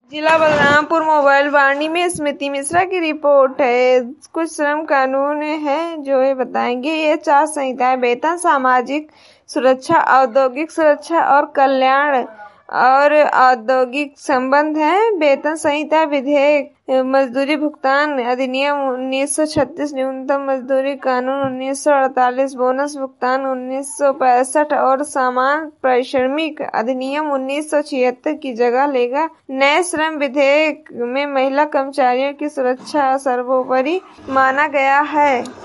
जिला बलरामपुर मोबाइल वाणी में स्मृति मिश्रा की रिपोर्ट है। कुछ श्रम कानून है जो ये बताएंगे। ये 4 संहिताएं वेतन, सामाजिक सुरक्षा, औद्योगिक सुरक्षा और कल्याण और औद्योगिक संबंध है। वेतन संहिता विधेयक, मजदूरी भुगतान अधिनियम 1936, न्यूनतम मजदूरी कानून 1948, बोनस भुगतान 1965 और समान पारिश्रमिक अधिनियम 1976 की जगह लेगा। नए श्रम विधेयक में महिला कर्मचारियों की सुरक्षा सर्वोपरि माना गया है।